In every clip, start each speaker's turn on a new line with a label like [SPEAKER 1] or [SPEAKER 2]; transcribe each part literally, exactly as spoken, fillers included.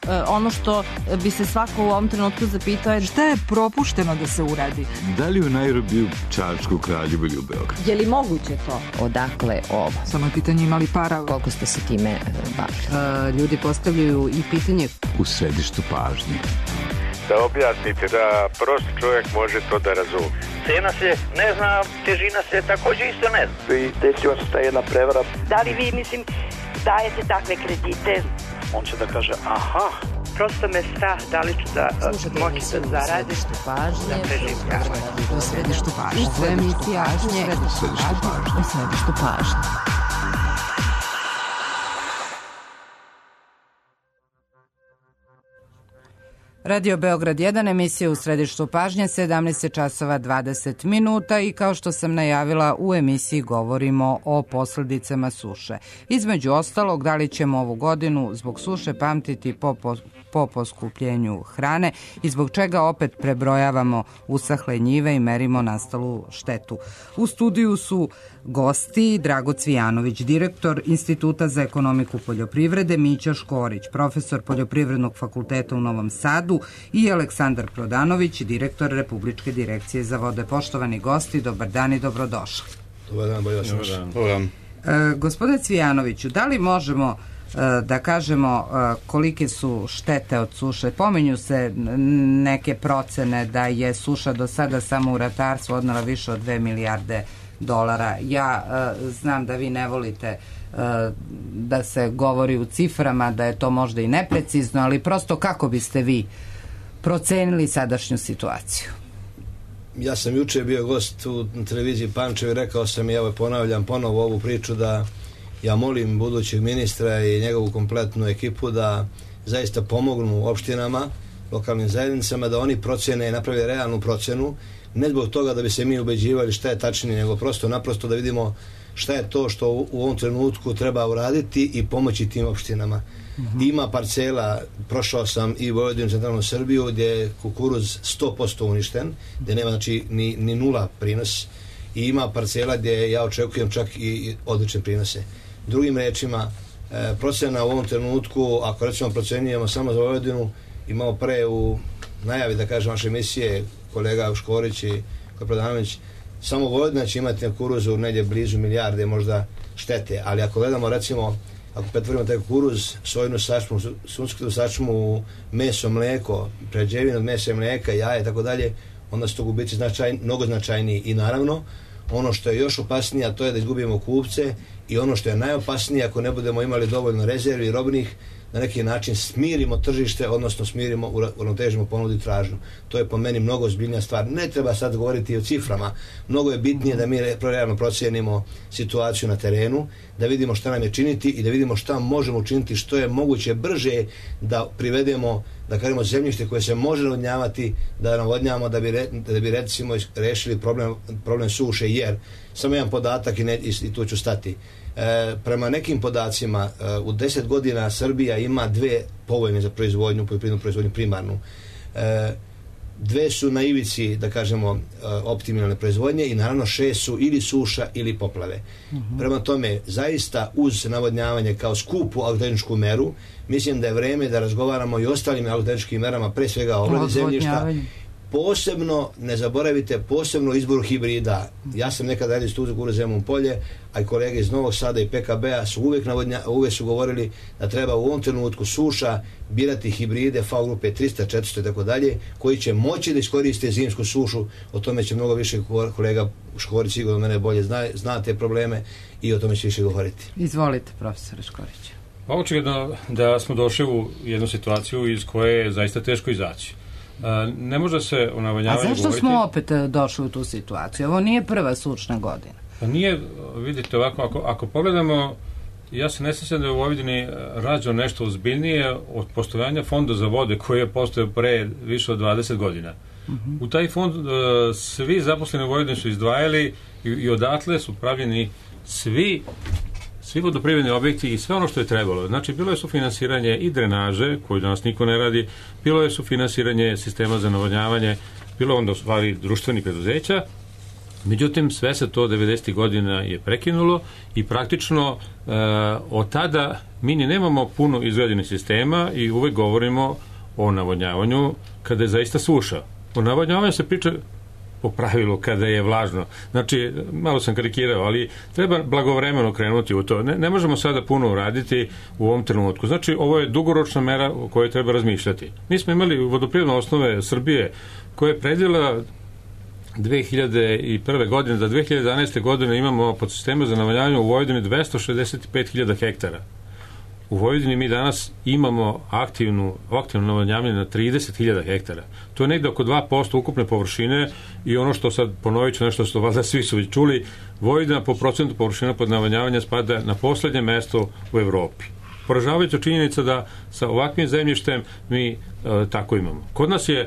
[SPEAKER 1] ono što bi se svako u ovom trenutku zapitao je
[SPEAKER 2] šta je propušteno da se uradi?
[SPEAKER 3] Da li u Nairobiju, Čačku, Kraljevu ili u Beogradu?
[SPEAKER 1] Je li moguće to?
[SPEAKER 4] Odakle ovo?
[SPEAKER 2] Samo je pitanje imali para.
[SPEAKER 4] Koliko ste se time bavili?
[SPEAKER 2] Uh, ljudi postavljaju i pitanje
[SPEAKER 3] u središtu pažnje.
[SPEAKER 5] Da objasnite da prost čovjek može to da razumije.
[SPEAKER 6] Cena se ne zna, težina se također isto ne zna.
[SPEAKER 7] I desila se ta jedna prevara.
[SPEAKER 8] Da li vi, mislim, dajete takve kredite?
[SPEAKER 7] On će da kaže, aha.
[SPEAKER 8] Prosto me strah, da li ću da moći da zaradim.
[SPEAKER 4] Središtu pažnje.
[SPEAKER 2] U središtu pažnje.
[SPEAKER 4] U emisija u središtu pažnje.
[SPEAKER 9] Radio Beograd jedan, emisija u središtu pažnje, sedamnaest časova dvadeset minuta i kao što sam najavila u emisiji govorimo o posljedicama suše. Između ostalog, da li ćemo ovu godinu zbog suše pamtiti po, po, po poskupljenju hrane i zbog čega opet prebrojavamo usahle njive i merimo nastalu štetu. U studiju su gosti Drago Cvijanović, direktor Instituta za ekonomiku poljoprivrede, Mića Škorić, profesor Poljoprivrednog fakulteta u Novom Sadu i Aleksandar Prodanović, direktor Republičke direkcije za vode. Poštovani gosti, dobar dan i dobrodošli.
[SPEAKER 10] Dobar dan, bolje vas našli.
[SPEAKER 3] Dobar dan.
[SPEAKER 9] E, gospodine Cvijanoviću, da li možemo e, da kažemo e, kolike su štete od suše? Pominju se neke procene da je suša do sada samo u ratarstvu odnela više od dve milijarde dolara. Ja e, znam da vi ne volite e, da se govori u ciframa, da je to možda i neprecizno, ali prosto kako biste vi procenili sadašnju situaciju?
[SPEAKER 10] Ja sam juče bio gost u televiziji Pančevo i rekao sam i evo ponavljam ponovo ovu priču da ja molim budućeg ministra i njegovu kompletnu ekipu da zaista pomognu opštinama, lokalnim zajednicama, da oni procene i naprave realnu procenu, ne zbog toga da bi se mi ubeđivali šta je tačnije, nego prosto naprosto da vidimo šta je to što u ovom trenutku treba uraditi i pomoći tim opštinama. Mm-hmm. Ima parcela, prošao sam i Vojvodinu, centralnu Srbiju, gdje je kukuruz sto posto uništen, gdje nema znači ni, ni nula prinos, i ima parcela gdje ja očekujem čak i odlične prinose. Drugim rečima, e, procena u ovom trenutku, ako recimo procenjujemo samo za Vojvodinu, imamo pre u najavi, da kažem, vaše emisije, kolega Škorić i Prodanović, samo Vojvodina će imati na kukuruzu negdje blizu milijarde možda štete, ali ako gledamo recimo, ako pretvorimo taj kukuruz, sojinu sačmu, sunskitu sačmu, meso, mlijeko, prerađevinu od mesa i mlijeka, jaje i tako dalje, onda su to gubici značaj, mnogo značajniji. I naravno, ono što je još opasnije, a to je da izgubimo kupce, i ono što je najopasnije, ako ne budemo imali dovoljno rezervi robnih, na neki način smirimo tržište, odnosno smirimo, uravnotežimo ponudu i tražnju. To je po meni mnogo ozbiljnija stvar. Ne treba sad govoriti o ciframa. Mnogo je bitnije da mi realno procijenimo situaciju na terenu, da vidimo šta nam je činiti i da vidimo šta možemo učiniti što je moguće brže da privedemo, da kažemo, zemljište koje se može navodnjavati, da navodnjavamo, da bi, re, da bi recimo rešili problem, problem suše, jer samo jedan podatak i, ne, i tu ću stati. E, prema nekim podacima e, u deset godina Srbija ima dve povoljne za proizvodnju, poljoprivrednu proizvodnju primarnu. E, dve su na ivici, da kažemo, e, optimalne proizvodnje, i naravno šest su ili suša ili poplave. Mm-hmm. Prema tome, zaista uz navodnjavanje kao skupu agrotehničku meru, mislim da je vreme da razgovaramo i ostalim agrotehničkim merama, pre svega obradi zemljišta. Posebno, ne zaboravite, posebno izboru hibrida. Ja sam nekad radio studiju kukuruz Zemun polje, a i kolege iz Novog Sada i P K B-a su uvijek, navodnja, uvijek su govorili da treba u ovom trenutku suša birati hibride F grupe tristo, četiristo i tako dalje, koji će moći da iskoriste zimsku sušu. O tome će mnogo više kolega Škorić, sigurno mene bolje zna, zna te probleme, i o tome će više govoriti.
[SPEAKER 9] Izvolite, profesore Škorić.
[SPEAKER 11] Očigledno da smo došli u jednu situaciju iz koje je zaista teško izaći. Ne može se o navodnjavanju govoriti...
[SPEAKER 9] A zašto smo opet došli u tu situaciju? Ovo nije prva sušna godina.
[SPEAKER 11] Pa nije, vidite ovako, ako, ako pogledamo, ja se ne sjećam da je u Vojvodini rađeno nešto ozbiljnije od postojanja fonda za vode koji je postojao pre više od dvadeset godina. Uh-huh. U taj fond uh, svi zaposleni u Vojvodini su izdvajali i, i odatle su pravljeni svi svi vodoprivredni objekti i sve ono što je trebalo. Znači, bilo je sufinansiranje i drenaže, koju danas niko ne radi, bilo je sufinansiranje sistema za navodnjavanje, bilo onda u stvari društvenih preduzeća, Međutim, sve se to devedesetih godina je prekinulo i praktično e, od tada mi ni nemamo puno izgrađenih sistema i uvek govorimo o navodnjavanju kada je zaista suša. O navodnjavanju se priča po pravilu kada je vlažno. Znači, malo sam karikirao, ali treba blagovremeno krenuti u to. Ne, ne možemo sada puno uraditi u ovom trenutku. Znači, ovo je dugoročna mera o kojoj treba razmišljati. Mi smo imali vodoprivredne osnove Srbije koje je predvila dve hiljade prve. godine, da dve hiljade jedanaeste. godine imamo pod sistema za navodnjavanje u Vojvodini dvesta šezdeset pet hiljada hektara. U Vojvodini mi danas imamo aktivnu, aktivno navodnjavanje na trideset hiljada hektara. To je negde oko dva posto ukupne površine i ono što sad ponovit ću nešto što valjda svi su već čuli, Vojvodina po procentu površina pod navodnjavanja spada na poslednje mesto u Evropi. Poražavajuća činjenica da sa ovakvim zemljištem mi e, tako imamo. Kod nas je,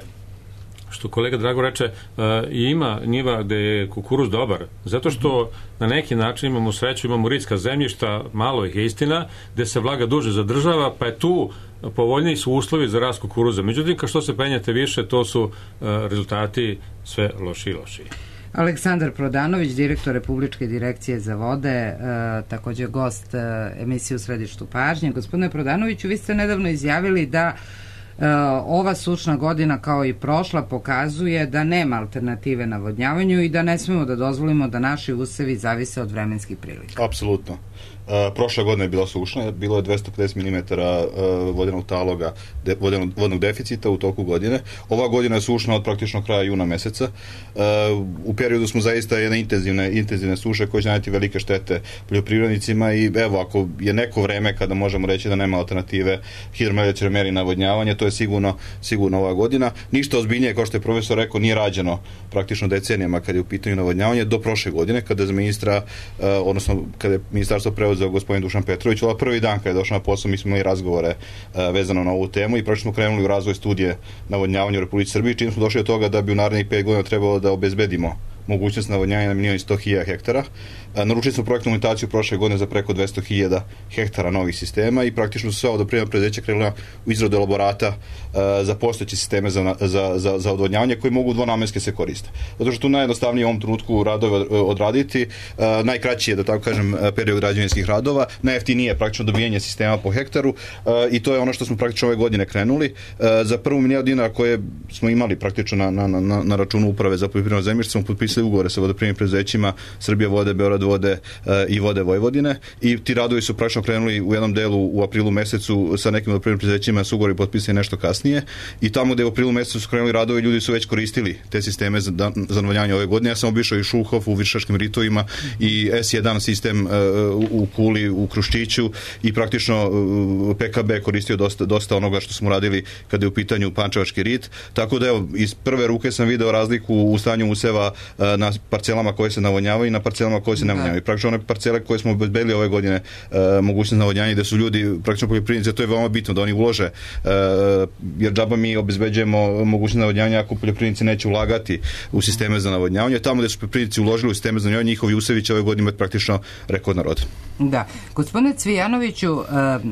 [SPEAKER 11] što kolega Drago reče, uh, ima njiva gde je kukuruz dobar, zato što na neki način imamo sreću, imamo ritska zemljišta, malo ih je istina, gde se vlaga duže zadržava, pa je tu povoljniji su uslovi za rast kukuruza. Međutim, kao što se penjate više, to su uh, rezultati sve loši i loši.
[SPEAKER 9] Aleksandar Prodanović, direktor Republičke direkcije za vode, e, takođe gost e, emisije U središtu pažnje. Gospodine Prodanoviću, vi ste nedavno izjavili da E, ova sušna godina kao i prošla pokazuje da nema alternative navodnjavanju i da ne smemo da dozvolimo da naši usevi zavise od vremenskih prilika.
[SPEAKER 12] Apsolutno. E, prošla godina je bila sušna, bilo je dvesta pedeset milimetara e, vodenog taloga, de, vodenog, vodnog deficita u toku godine. Ova godina je sušna od praktično kraja juna meseca. E, u periodu smo zaista jedne intenzivne, intenzivne suše koje će naneti velike štete poljoprivrednicima i evo, ako je neko vreme kada možemo reći da nema alternative hidromelioracionoj meri navodnjavanja, to je sigurno, sigurno ova godina. Ništa ozbiljnije, kao što je profesor rekao, nije rađeno praktično decenijama kada je u pitanju navodnjavanje do prošle godine, kada je ministra, uh, odnosno kada je ministarstvo preuzeo gospodin Dušan Petrović, ovo prvi dan kada je došao na posao, mi smo imali razgovore uh, vezano na ovu temu i praktično smo krenuli u razvoj studije navodnjavanja u Republici Srbiji, čim smo došli do toga da bi u narednih pet godina trebalo da obezbedimo mogućnost navodnjavanja na milion i sto hiljada hektara. Naručili smo projektnu dokumentaciju prošle godine za preko dvesta hiljada hektara novih sistema i praktično su sva vodoprivredna preduzeća krenula u izradu elaborata za postojeće sisteme za, za, za, za odvodnjavanje koji mogu dvonamenske se koriste. Zato što tu najjednostavnije u ovom trenutku radove odraditi, najkraći je, da tako kažem, period građevinskih radova, najjeftinije je praktično dobijanje sistema po hektaru i to je ono što smo praktično ove godine krenuli. Za prvu milijardu dinara koje smo imali praktično na, na, na, na računu uprave za poljoprivredno zemljište smo potpisali ugovore sa vodoprivrednim preduzećima Srbija vode, Beograd vode uh, i Vode Vojvodine i ti radovi su praktično krenuli u jednom delu u aprilu mesecu sa nekim vodoprivrednim preduzećima, su ugovori potpisani nešto kasnije i tamo gde u aprilu mesecu su krenuli radovi, ljudi su već koristili te sisteme za, za navodnjavanje ove godine. Ja sam obišao i Šulhof u Višaškim ritovima i es jedan sistem uh, u Kuli, u Kruščiću i praktično uh, pe ka be koristio dosta, dosta onoga što smo radili kada je u pitanju Pančevački rit. Tako da evo, iz prve ruke sam video razliku u stanju useva uh, na parcelama koje se navodnjavaju i na parcelama koje se ne navodnjavaju. Praktično one parcele koje smo obezbedili ove godine uh, mogućnost navodnjavanja, gde su ljudi, praktično poljoprivrednici, to je veoma bitno da oni ulože, uh, jer džaba mi obezbeđujemo mogućnost navodnjavanja ako poljoprivrednici neće ulagati u sisteme za navodnjavanje. Tamo gde su poljoprivrednici uložili u sisteme za navodnjavanje, njihovi usevi će ove godine imati praktično rekordna roda.
[SPEAKER 9] Da. Gospodine Cvijanoviću, uh,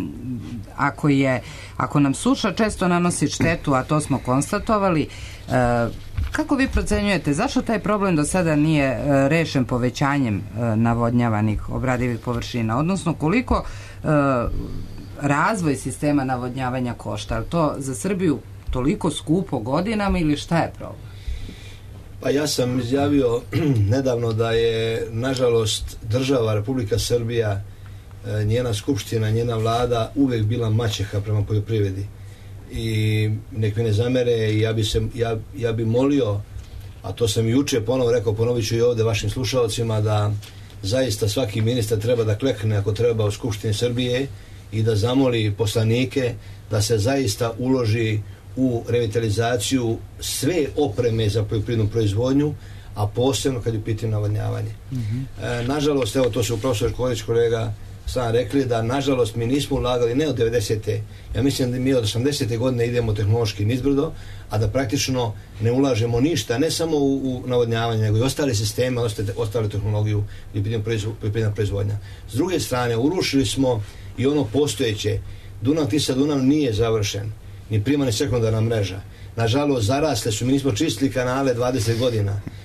[SPEAKER 9] ako je ako nam suša često nanosi štetu, a to smo konstatovali, uh, kako vi procenjujete, zašto taj problem do sada nije uh, rešen povećanjem uh, navodnjavanih obradivih površina, odnosno koliko uh, razvoj sistema navodnjavanja košta? Je to za Srbiju toliko skupo godinama ili šta je problem?
[SPEAKER 10] Pa ja sam izjavio nedavno da je, nažalost, država Republika Srbija, njena skupština, njena vlada uvek bila maćeha prema poljoprivredi. I nek mi ne zamere, ja bi, se, ja, ja bi molio, a to sam i juče ponovo rekao, ponovit ću i ovde vašim slušalcima, da zaista svaki ministar treba da klekne ako treba u Skupštini Srbije i da zamoli poslanike da se zaista uloži u revitalizaciju sve opreme za poljoprivrednu proizvodnju, a posebno kad je u pitanju navodnjavanje. Mm-hmm. E, nažalost, evo, to su profesor Škorić, kolega sam rekli da nažalost mi nismo ulagali ne od devedesete. Ja mislim da mi od osamdesete godine idemo tehnološki nizbrdo, a da praktično ne ulažemo ništa, ne samo u, u navodnjavanje, nego i ostale sisteme, ostale, ostale tehnologiju i poljoprivredna proizvodnja. S druge strane, urušili smo i ono postojeće. Dunav Tisa Dunav nije završen, ni primarna ni sekundarna mreža. Nažalost, zarasle su, mi nismo čistili kanale dvadeset godina.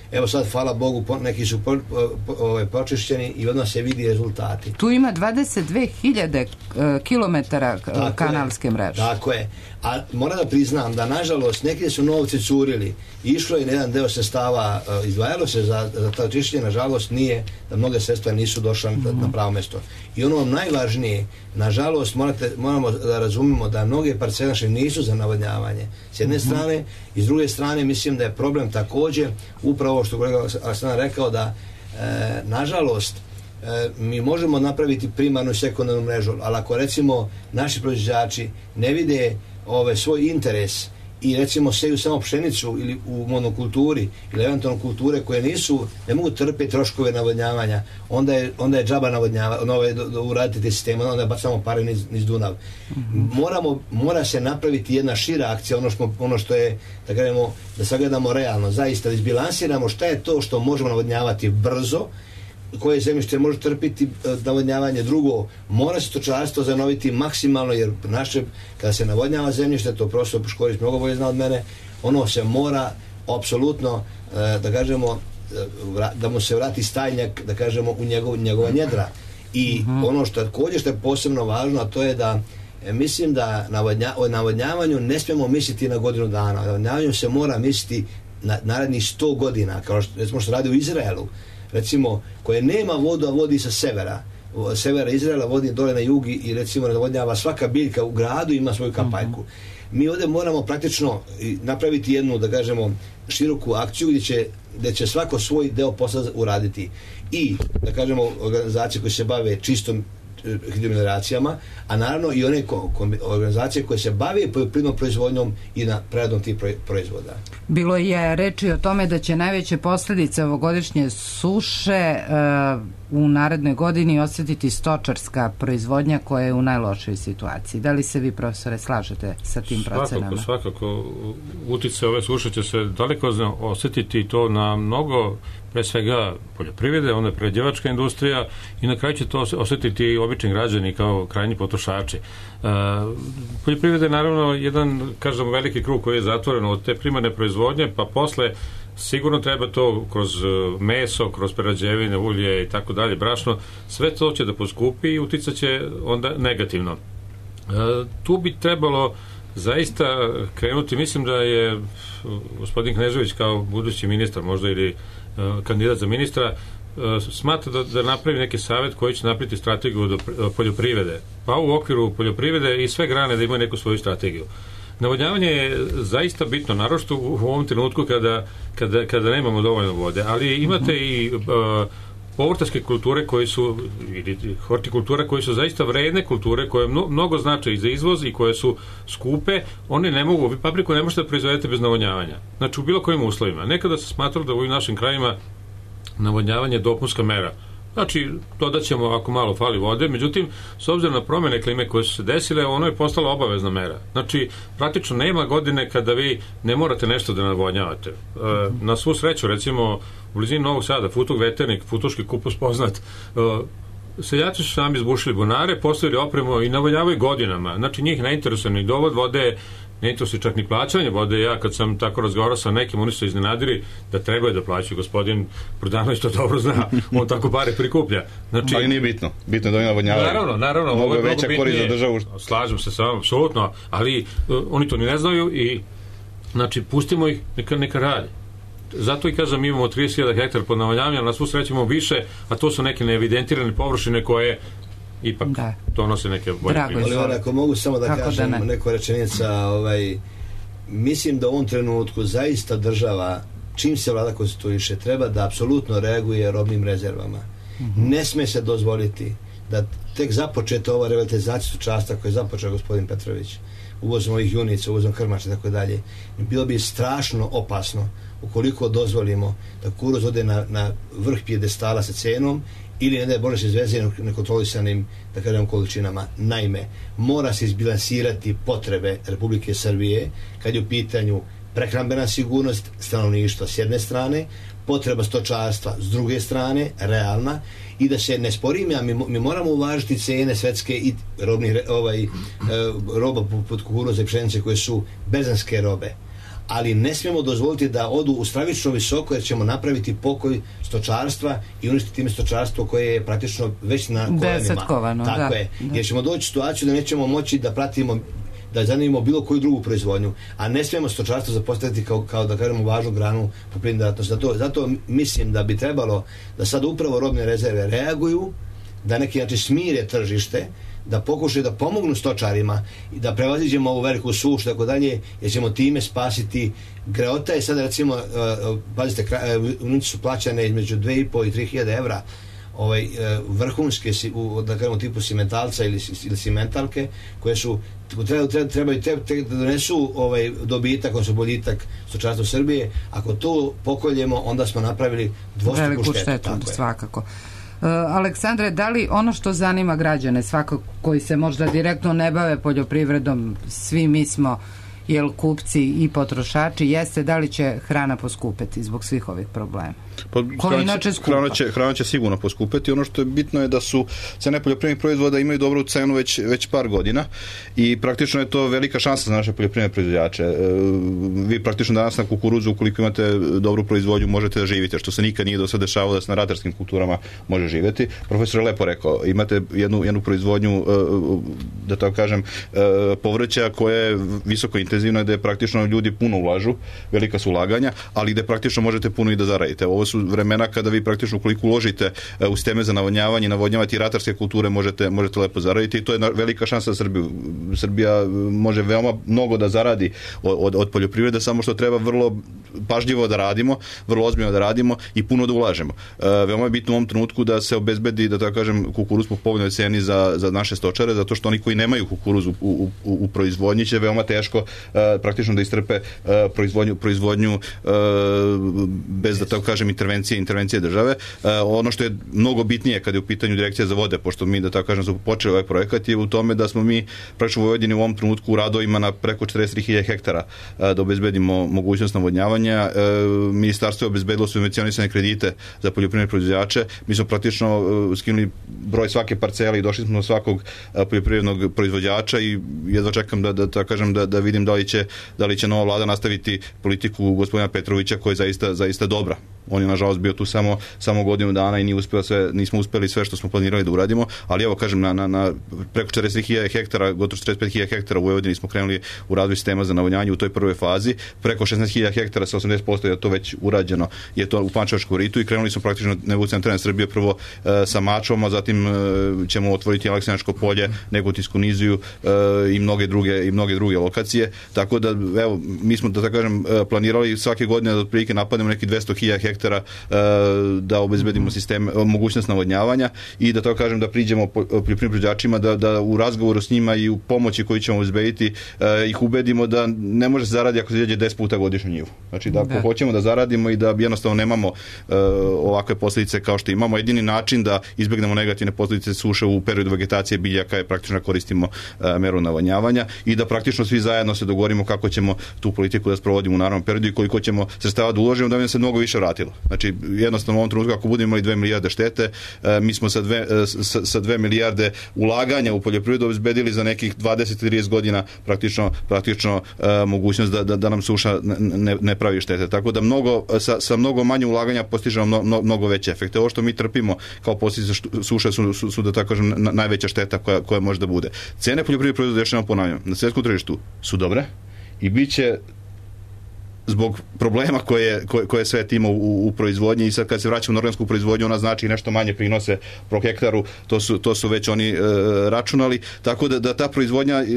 [SPEAKER 10] evo sad, hvala Bogu, po, neki su po, po, po, počišćeni i odmah se vidi rezultati.
[SPEAKER 9] Tu ima dvadeset dve hiljade kilometara kanalske mreže.
[SPEAKER 10] Tako je. A moram da priznam da, nažalost, neki su novci curili. Išlo je jedan deo sredstava, izdvajalo se za, za to čišćenje, nažalost nije, da mnoge sredstva nisu došla mm-hmm. na pravo mesto. I ono najvažnije, nažalost, morate, moramo da razumimo da mnoge parcele naše nisu za navodnjavanje. S jedne mm-hmm. strane, i s druge strane, mislim da je problem također upravo što kolega Aleksandar rekao, da e, nažalost e, mi možemo napraviti primarnu i sekundarnu mrežu, ali ako recimo naši proizvođači ne vide ove svoj interes i recimo seju samo pšenicu ili u monokulturi ili eventualno kulture koje nisu, ne mogu trpiti troškove navodnjavanja, onda je, onda je džaba navodnjavanja, ovaj, uraditi te sisteme, onda je bacamo pare niz, niz Dunav. Mm-hmm. Moramo, mora se napraviti jedna šira akcija, ono što, ono što je, da kažemo, da sagledamo realno, zaista da izbilansiramo šta je to što možemo navodnjavati brzo, koje zemljište može trpiti navodnjavanje. Drugo, mora se stočarstvo zanoviti maksimalno, jer naše, kada se navodnjava zemljište, to profesor Pušković mnogo bolje zna od mene, ono se mora apsolutno, da kažemo, da mu se vrati stajnjak, da kažemo, u njegov, njegova njedra. I mm-hmm. ono što također što je posebno važno, a to je da mislim da navodnja, o navodnjavanju ne smijemo misliti na godinu dana. O navodnjavanju se mora misliti na narednih sto godina, kao što, recimo što radi u Izraelu, recimo, koje nema vodu, a vodi sa severa, severa Izraela vodi dole na jug i recimo navodnjava svaka biljka u gradu, ima svoju kapaljku. Mi ovdje moramo praktično napraviti jednu, da kažemo, široku akciju gdje će, gdje će svako svoj deo posla uraditi. I, da kažemo, organizacije koje se bave čistom hidromelioracijama, a naravno i one ko, ko, organizacije koje se bave poljoprivrednom proizvodnjom i na preradom tih proizvoda.
[SPEAKER 9] Bilo je reči o tome da će najveće posljedice ovogodišnje suše uh, u narednoj godini osjetiti stočarska proizvodnja koja je u najlošoj situaciji. Da li se vi, profesore, slažete sa tim
[SPEAKER 11] svakako,
[SPEAKER 9] procenama?
[SPEAKER 11] Svakako, utjecaj ove suše će se daleko osjetiti to na mnogo, pre svega poljoprivrede, onda prerađivačka industrija i na kraju će to osjetiti i obični građani kao krajnji potrošači. E, poljoprivreda je naravno jedan, kažemo, veliki krug koji je zatvoren od te primarne proizvodnje, pa posle sigurno treba to kroz meso, kroz prerađevine, ulje i tako dalje, brašno, sve to će da poskupi i uticat će onda negativno. E, tu bi trebalo zaista krenuti, mislim da je gospodin Knežević kao budući ministar, možda ili uh, kandidat za ministra, uh, smatra da, da napravi neki savjet koji će napraviti strategiju do poljoprivrede, pa u okviru poljoprivrede i sve grane da imaju neku svoju strategiju. Navodnjavanje je zaista bitno, naročito u ovom trenutku kada, kada, kada nemamo dovoljno vode, ali imate i uh, povrtarske kulture koje su, ili hortikultura koje su zaista vredne kulture, koje mno, mnogo znače i za izvoz i koje su skupe, one ne mogu, vi papriku ne možete da proizvedete bez navodnjavanja. Znači u bilo kojim uslovima. Nekada se smatralo da u našim krajima navodnjavanje je dopunska mera. Znači, dodat ćemo ako malo fali vode, međutim, s obzirom na promjene klime koje su se desile, ono je postala obavezna mera. Znači, praktično nema godine kada vi ne morate nešto da navodnjavate. E, na svu sreću, recimo, u blizini Novog Sada, Futug veternik, futuški kupus poznat, e, seljaci su sami izbušili bunare, postavili opremu i navodnjavaju godinama. Znači, njih ne interesuje ni dovod vode, ne interesuje čak ni plaćanje vode. Ja kad sam tako razgovarao sa nekim, oni su iznenadili da trebaju da plaćaju. Gospodin Prodanović to dobro zna, on tako pare prikuplja. Znači,
[SPEAKER 12] ali nije bitno, bitno je da oni navodnjavaju.
[SPEAKER 11] Naravno, naravno,
[SPEAKER 12] ovo je veća korist za državu.
[SPEAKER 11] Slažem se sa vama, apsolutno, ali uh, oni to ni ne znaju i znači pustimo ih, neka, neka radi. Zato i kažem, imamo trideset hiljada hektara pod navodnjavanjem, na svu sreću imamo više, a to su neke neevidentirane površine koje ipak da. donose neke bolje
[SPEAKER 10] primjere. Ali ako mogu samo da Kako kažem da ne? neko rečenica, ovaj, mislim da u ovom trenutku zaista država, čim se vlada konstituiše, treba da apsolutno reaguje robnim rezervama. Mm-hmm. Ne sme se dozvoliti da tek započeta ova revitalizacija stočarstva koju je započeo gospodin Petrović, uvozom ovih junica, uvozom krmača i tako dalje, bilo bi strašno opasno ukoliko dozvolimo da kukuruz ode na, na vrh pijedestala sa cenom ili ne da je bolje se izveze nekontrolisanim, da kažem, količinama. Naime, mora se izbilansirati potrebe Republike Srbije kad je u pitanju prehrambena sigurnost stanovništva s jedne strane, potreba stočarstva s druge strane, realna, i da se ne sporime, a mi, mi moramo uvažiti cene svetske i robnih, ovaj, e, roba poput kukuruza i pšenice koje su berzanske robe. ali ne smijemo dozvoliti da odu u stravično visoko, jer ćemo napraviti pokoj stočarstva i uništiti time stočarstvo koje je praktično već na kolenima.
[SPEAKER 9] Desetkovano,
[SPEAKER 10] tako
[SPEAKER 9] da,
[SPEAKER 10] je,
[SPEAKER 9] da.
[SPEAKER 10] jer ćemo doći u situaciju da nećemo moći da pratimo, da zanimamo bilo koju drugu proizvodnju, a ne smijemo stočarstvo zapostaviti kao, kao da kažemo važnu granu poljoprivredne djelatnosti. Zato, zato mislim da bi trebalo da sad upravo robne rezerve reaguju, da neki znači smire tržište, da pokušaju da pomognu stočarima i da prevaziđemo ovu veliku sušu tako dalje, jer ćemo time spasiti. Greota je sada recimo, uh, pazite, unice su plaćane između dve i po i tri hiljade evra, ovaj, uh, vrhunske, u, da kažemo tipu simentalca ili, ili simentalke, koje su treba, treba, trebaju te, te, da donesu ovaj, dobitak, odnosno boljitak stočarstva Srbije. Ako to pokoljemo, onda smo napravili dvostruku štetu.
[SPEAKER 9] štetu svakako. Uh, Aleksandre, da li ono što zanima građane, svako koji se možda direktno ne bave poljoprivredom, svi mi smo jel kupci i potrošači, jeste da li će hrana poskupeti zbog svih ovih problema?
[SPEAKER 12] Pa,
[SPEAKER 9] Koja inače skupa?
[SPEAKER 12] Hrana će, hrana će sigurno poskupeti. Ono što je bitno je da su cene poljoprivrednih proizvoda imaju dobru cenu već, već par godina i praktično je to velika šansa za naše poljoprivredne proizvođače. E, vi praktično danas na kukuruzu, ukoliko imate dobru proizvodnju, možete da živite, što se nikad nije do sada dešavalo da se na ratarskim kulturama može živjeti. Profesor je lepo rekao, imate jednu, jednu proizvodnju, da tako kažem, povrća koja je visoko intenzivna, gde praktično ljudi puno ulažu, velika su ulaganja, ali gde praktično možete puno i da zaradite. Ovo su vremena kada vi praktično koliko uložite u sisteme za navodnjavanje, navodnjavati ratarske kulture, možete, možete lepo zaraditi i to je velika šansa za Srbiju. Srbija može veoma mnogo da zaradi od, od, od poljoprivrede, samo što treba vrlo pažljivo da radimo, vrlo ozbiljno da radimo i puno da ulažemo. E, veoma je bitno u ovom trenutku da se obezbedi, da tako kažem, kukuruz po povoljnoj ceni za, za naše stočare, zato što oni koji nemaju kukuruz u, u, u, u proizvodnji će veoma teško e, praktično da istrpe e, proizvodnju, proizvodnju e, bez, da tako kažem, intervencije, intervencije države. E, ono što je mnogo bitnije kada je u pitanju Direkcija za vode, pošto mi, da tako kažem, smo počeli ovaj projekat, je u tome da smo mi praktično u Vojvodini u ovom trenutku u radovima na preko četrdeset tri hiljade hektara e, da obezbedimo mogućnost navodnjavanja. E, ministarstvo je obezbedilo subvencionisane kredite za poljoprivredne proizvođače. Mi smo praktično e, skinuli broj svake parcele i došli smo do svakog e, poljoprivrednog proizvođača i jedva čekam da, da, da kažem da, da vidim da li će, da li će nova vlada nastaviti politiku gospodina Petrovića koja je zaista, zaista dobra. On je nažalost bio tu samo, samo godinu dana i nije uspeo sve, nismo uspeli sve što smo planirali da uradimo, ali evo kažem na, na, na preko četrdeset tri hiljade hektara, gotovo četrdeset pet hiljada hektara u Vojvodini smo krenuli u razvoj sistema za navodnjavanje u toj prvoj fazi, preko šesnaest hiljada hektara sa osamdeset posto je to već urađeno, je to u Pančevačkom ritu i krenuli smo praktično na nivou centralne Srbije prvo e, sa Mačvom, a zatim e, ćemo otvoriti Aleksinačko polje, Negotinsku niziju e, i mnoge druge i mnoge druge lokacije, tako da evo mi smo da tako kažem planirali svake godine da otprilike napadnemo neki dvesta hiljada hektara da obezbedimo sistem, mogućnost navodnjavanja i da tako kažem da priđemo poljoprivrednim proizvođačima da, da u razgovoru s njima i u pomoći koju ćemo obezbediti ih ubedimo da ne može se zaradi ako se izađe deset puta godišnju njivu. Znači da ako da. hoćemo da zaradimo i da jednostavno nemamo uh, ovakve posljedice kao što imamo, jedini način da izbegnemo negativne posljedice suše u periodu vegetacije biljaka je praktično da koristimo uh, meru navodnjavanja i da praktično svi zajedno se dogovorimo kako ćemo tu politiku da sprovodimo u narednom periodu i koliko ćemo sredstava da uložimo da bi nam se mnogo više vratilo. Znači jednostavno u ovom trenutku ako budemo imali dve milijarde štete, uh, mi smo sa dve, uh, sa, sa dve milijarde ulaganja u poljoprivredu obezbedili za nekih dvadeset do trideset godina praktično, praktično uh, mogućnost da, da, da nam suša ne, ne pravi štete. Tako da mnogo, sa, sa mnogo manje ulaganja postižemo mno, mno, mnogo veće efekte. Ovo što mi trpimo kao posljedice suše su, su, su da tako kažem na, najveća šteta koja, koja može da bude. Cene poljoprivrednih proizvoda, još jednom ponavljam, na svjetskom tržištu su dobre i bit će zbog problema koje, koje, koje svet ima u, u proizvodnji i sad kad se vraćamo na organsku proizvodnju ona znači nešto manje prinose pro hektaru, to su, to su već oni e, računali, tako da, da ta proizvodnja e,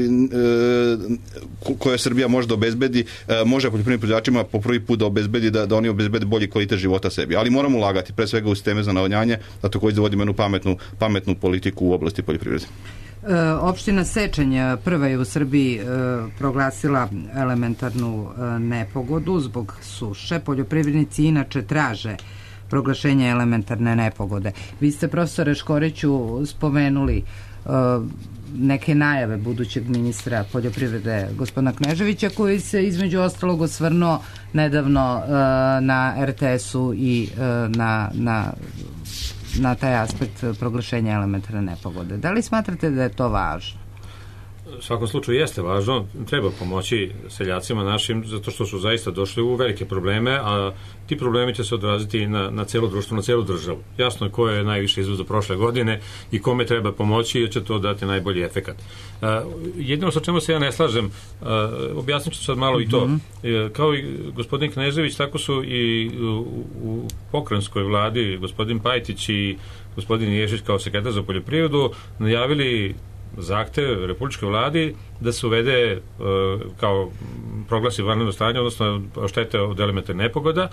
[SPEAKER 12] koja Srbija može da obezbedi, e, može poljoprivrednim proizvođačima po prvi put da obezbedi da, da oni obezbede bolji kvalitet života sebi, ali moramo ulagati pre svega u sisteme za navodnjavanje, da takođe da vodimo jednu pametnu, pametnu politiku u oblasti poljoprivrede.
[SPEAKER 9] E, opština Sečanj prva je u Srbiji e, proglasila elementarnu e, nepogodu zbog suše. Poljoprivrednici inače traže proglašenje elementarne nepogode. Vi ste, profesore Škoriću, spomenuli e, neke najave budućeg ministra poljoprivrede gospodina Kneževića koji se između ostalog osvrnuo nedavno e, na er te esu i e, na, na na taj aspekt proglašenja elementarne nepogode. Da li smatrate da je to važno?
[SPEAKER 11] U svakom slučaju jeste važno, treba pomoći seljacima našim, zato što su zaista došli u velike probleme, a ti problemi će se odraziti na, na celo društvo, na celu državu. Jasno je ko je najviše izvoza prošle godine i kome treba pomoći, jer će to dati najbolji efekat. Uh, jedino sa čemu se ja ne slažem, uh, objasnit ću sad malo mm-hmm. i to. Uh, kao i gospodin Knežević, tako su i u, u pokrajinskoj vladi gospodin Pajtić i gospodin Ješić kao sekretar za poljoprivredu najavili zahtev republičkoj vladi da se uvede uh, kao proglasi vanredno stanje, odnosno štete od elementarnih nepogoda,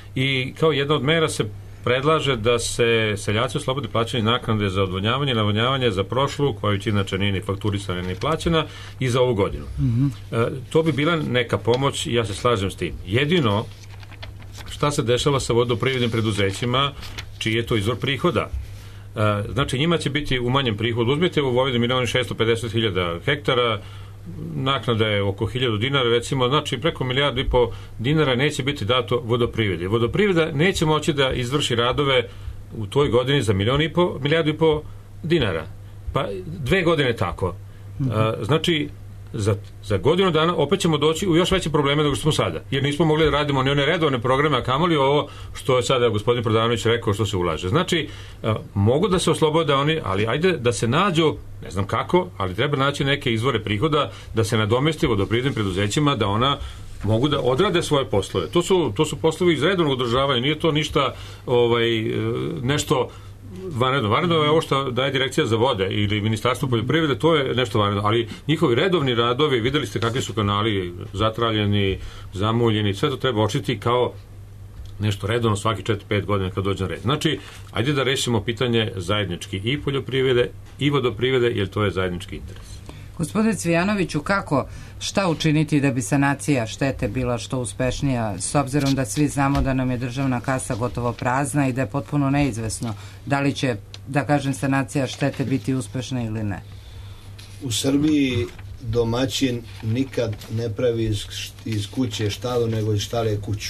[SPEAKER 11] i kao jedna od mera se predlaže da se seljaci oslobodi plaćanje naknade za odvodnjavanje i navodnjavanje za prošlu, koju će inače nije ni fakturisana ni plaćena, i za ovu godinu. Mm-hmm. Uh, to bi bila neka pomoć i ja se slažem s tim. Jedino šta se dešava sa vodoprivrednim preduzećima čiji je to izvor prihoda. Znači, njima će biti umanjen prihod. Uzmite u Vojvodini milion i šesto pedeset hiljada hektara, naknada je oko hiljadu dinara, recimo, znači preko milijardu i po dinara neće biti dato vodoprivredi. Vodoprivreda neće moći da izvrši radove u toj godini za milion i po, milijardu i po dinara. Pa dve godine tako. Znači, Za, za godinu dana opet ćemo doći u još veće probleme nego što smo sada, jer nismo mogli da radimo ni one redovne programe, a kamoli ovo što je sada gospodin Prodanović rekao što se ulaže. Znači, a, mogu da se oslobode oni, ali ajde da se nađu, ne znam kako, ali treba naći neke izvore prihoda da se nadomesti vodoprivrednim preduzećima, da ona mogu da odrade svoje poslove. To su, to su poslovi iz redovnog održavanja, nije to ništa ovaj, nešto vanredno. Vanredno je ovo što daje Direkcija za vode ili Ministarstvo poljoprivrede, to je nešto vanredno, ali njihovi redovni radovi, videli ste kakvi su kanali zatraljeni, zamuljeni, sve to treba očiti kao nešto redovno svaki četiri pet godina kad dođe na red. Znači, ajde da rešimo pitanje zajednički i poljoprivrede i vodoprivrede, jer to je zajednički interes.
[SPEAKER 9] Gospodine Cvijanoviću, kako, šta učiniti da bi sanacija štete bila što uspešnija, s obzirom da svi znamo da nam je državna kasa gotovo prazna i da je potpuno neizvesno da li će, da kažem, sanacija štete biti uspešna ili ne?
[SPEAKER 10] U Srbiji domaćin nikad ne pravi iz, iz kuće štalu, nego iz štale kuću.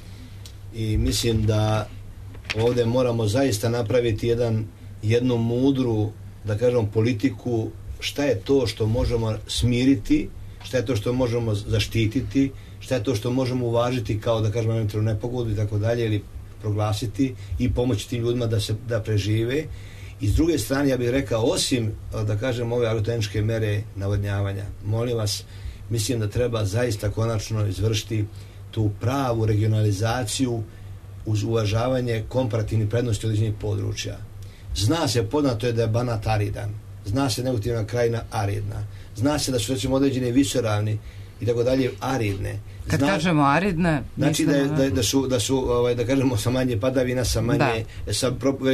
[SPEAKER 10] I mislim da ovdje moramo zaista napraviti jedan, jednu mudru, da kažem, politiku. Šta je to što možemo smiriti, šta je to što možemo zaštititi, šta je to što možemo uvažiti kao, da kažemo, elementarnu nepogodu i tako dalje, ili proglasiti i pomoći tim ljudima da se da prežive. I s druge strane, ja bih rekao, osim, da kažem, ove agrotehničke mere navodnjavanja, molim vas, mislim da treba zaista konačno izvršiti tu pravu regionalizaciju uz uvažavanje komparativnih prednosti određenih područja. Zna se, poznato je da je Banat aridan, zna se Negotivna krajina aridna, zna se da su, recimo, određene visoravni i tako dalje aridne.
[SPEAKER 9] Kad zna, kažemo aridne,
[SPEAKER 10] znači da, je, da, da su, da su ovaj, da kažemo, sa manje padavina, sa manje, da. sa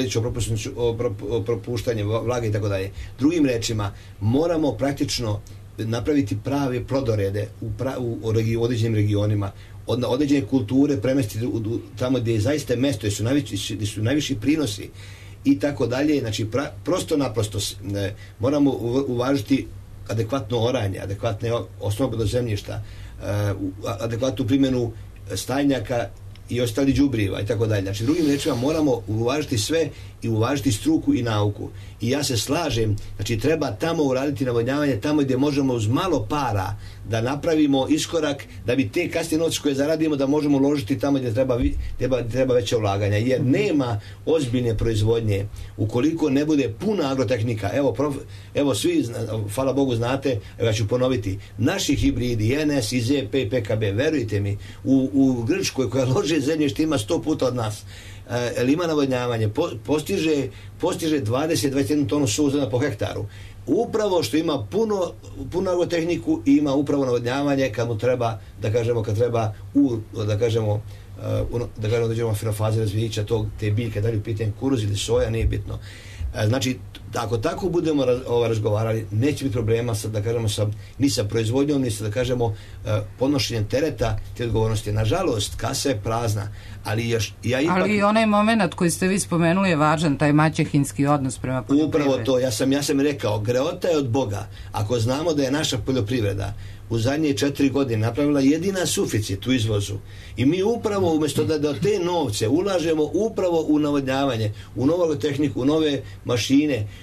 [SPEAKER 10] propuštanje vlage i tako dalje. Drugim rečima, moramo praktično napraviti prave plodorede u, pra, u, u, regi, u određenim regionima, od, određene kulture premestiti u, u, tamo gdje je zaista mesto, gdje su najviši, gdje su najviši prinosi i tako dalje. Znači, pra, prosto naprosto ne, moramo uvažiti adekvatno oranje, adekvatne osnovne zemljišta, uh, adekvatnu primjenu stajnjaka i ostali đubriva i tako dalje. Znači, drugim rečima, moramo uvažiti sve i uvažiti struku i nauku. I ja se slažem, znači, treba tamo uraditi navodnjavanje, tamo gdje možemo uz malo para da napravimo iskorak, da bi te kasnije novce koje zaradimo da možemo uložiti tamo gdje treba, treba, treba veće ulaganja. Jer nema ozbiljne proizvodnje ukoliko ne bude puna agrotehnika. Evo, prof, evo svi, hvala Bogu, znate, ja ću ponoviti, naši hibridi, N S, I Z P, P K B, verujte mi, u, u Grčkoj koja lože zemljište ima sto puta od nas, ali ima navodnjavanje, po, postiže, postiže dvadeset do dvadeset jedna tonu suza po hektaru. Upravo što ima puno, puno agrotehniku i ima upravo navodnjavanje kad mu treba, da kažemo, kad treba u, da kažemo, uh, da kažemo, da ćemo faze razvijeća tog, te biljke, da li u pitanju kuruz ili soja, nije bitno. Uh, znači, ako tako budemo raz, ovo, razgovarali, neće biti problema sa, da kažemo, sa, ni sa proizvodnjom, ni sa, da kažemo, uh, podnošenjem tereta te odgovornosti. Nažalost, kasa je prazna, ali još, ja ipak...
[SPEAKER 9] Ali i onaj moment koji ste vi spomenuli je važan, taj maćehinski odnos prema poljoprivredi.
[SPEAKER 10] Upravo to, ja sam, ja sam rekao, greota je od Boga. Ako znamo da je naša poljoprivreda u zadnje četiri godine napravila jedina suficit u izvozu i mi upravo umjesto da, da te novce ulažemo upravo u navodnjavanje, u novu tehniku, u nove mašine,